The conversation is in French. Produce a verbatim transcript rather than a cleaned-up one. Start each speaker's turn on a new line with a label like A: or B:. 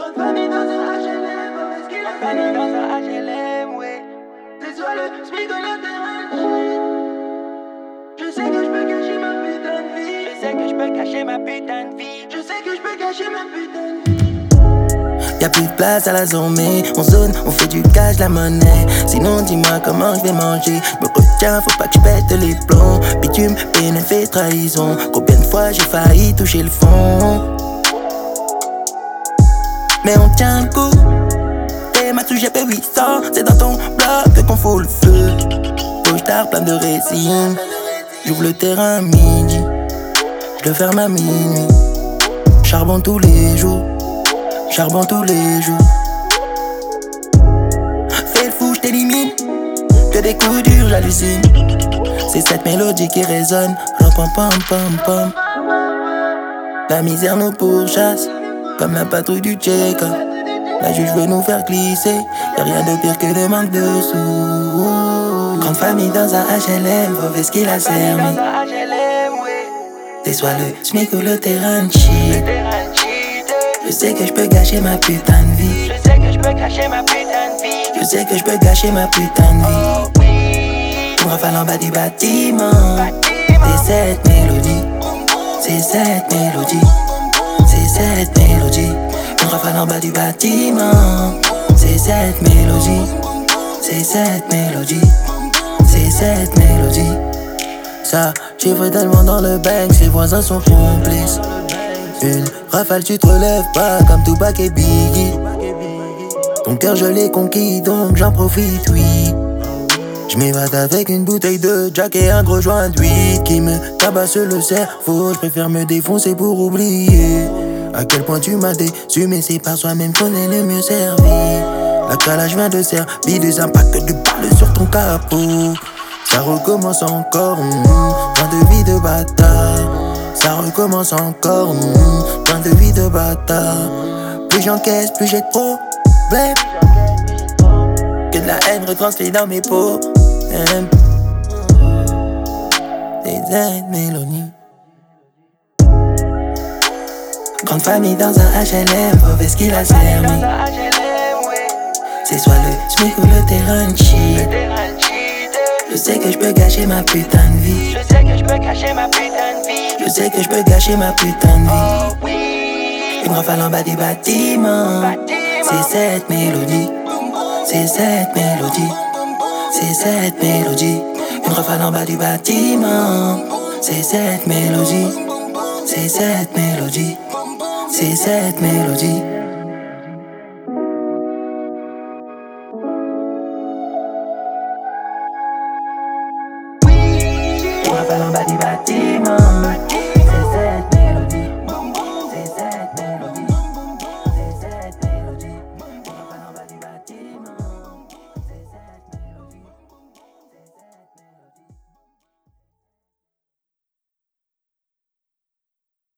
A: famille dans un H L M, mauvaise qu'il a famille dans un H L M, ouais. C'est soit le SMIC ou le terrain. Je sais que je peux cacher ma putain de vie. Je sais que je peux cacher ma putain de vie. Je sais que je peux cacher ma putain de vie.
B: Y'a plus de place à la zombie. On zone, on fait du cash, la monnaie. Sinon dis-moi comment je vais manger. Me retiens, faut pas que je pète les plombs. Bitume, bénéfice, trahison. Combien de fois j'ai failli toucher le fond. Mais on tient le coup. Et ma touche G P huit cents. C'est dans ton bloc qu'on fout le feu. Gauche tard, plein de résine. J'ouvre le terrain à midi. Je le ferme à minuit. Charbon tous les jours. Charbon tous les jours. Fais le fou, j't'élimine. Que des coups durs, j'hallucine. C'est cette mélodie qui résonne. Pam pam pam pam pam. La misère nous pourchasse. Comme la patrouille du Tchèque. La juge veut nous faire glisser. Y'a rien de pire que le manque de sous. Grande famille dans un H L M. Mauvaise qu'il a servi. C'est soit le SMIC ou le terrain de shit. Je sais que je peux gâcher ma putain de vie.
A: Je sais que je peux cacher ma putain de vie.
B: Je sais que je peux gâcher ma putain de vie.
A: Oh oui.
B: Une rafale en bas du bâtiment. C'est cette mélodie. C'est cette mélodie. C'est cette mélodie. Une rafale en bas du bâtiment. C'est cette mélodie. C'est cette mélodie. C'est cette mélodie. Ça, chiffre tellement dans le bank, ses voisins sont complices. Une rafale, tu te relèves pas comme Tupac et Biggie. Ton cœur je l'ai conquis, donc j'en profite, oui. Je m'évade avec une bouteille de Jack et un gros joint d'huile qui me tabasse le cerveau. Je préfère me défoncer pour oublier à quel point tu m'as déçu, mais c'est par soi-même qu'on est le mieux servi. La calage vient de servir, des impacts de balles sur ton capot. Ça recommence encore, mmh, fin de vie de bâtard. Ça recommence encore, mmh, fin de vie de bâtard. Plus j'encaisse, plus j'ai de problèmes. Que de la haine retranscrite dans mes pots. Des aides mélodies. Grande famille dans un H L M, mauvaise qu'il a servi. C'est soit le SMIC ou le terrain de shit. Je sais que je peux gâcher ma putain de vie.
A: Je sais que je peux cacher ma putain de vie.
B: Je sais que je peux gâcher ma putain de vie.
A: Oh oui.
B: Une rafale en bas du bâtiment. C'est cette mélodie. C'est cette mélodie. C'est cette mélodie. Une rafale en bas du bâtiment. C'est cette mélodie. C'est cette mélodie. C'est cette mélodie. Une rafale en bas du bâtiment.